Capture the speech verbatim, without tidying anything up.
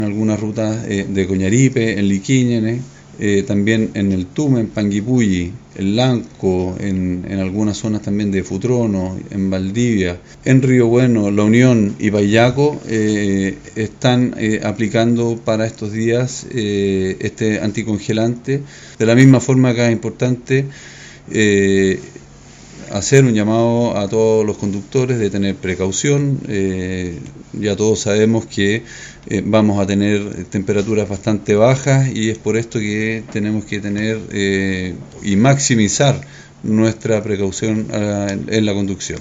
en algunas rutas eh, de Coñaripe, en Liquiñenes, eh, también en el Tume, en Panguipulli, en Lanco, en, en algunas zonas también de Futrono, en Valdivia, en Río Bueno, La Unión y Payaco, eh, están eh, aplicando para estos días eh, este anticongelante. De la misma forma que es importante eh, hacer un llamado a todos los conductores de tener precaución. Eh, ya todos sabemos que eh, vamos a tener temperaturas bastante bajas y es por esto que tenemos que tener eh, y maximizar nuestra precaución uh, en la conducción.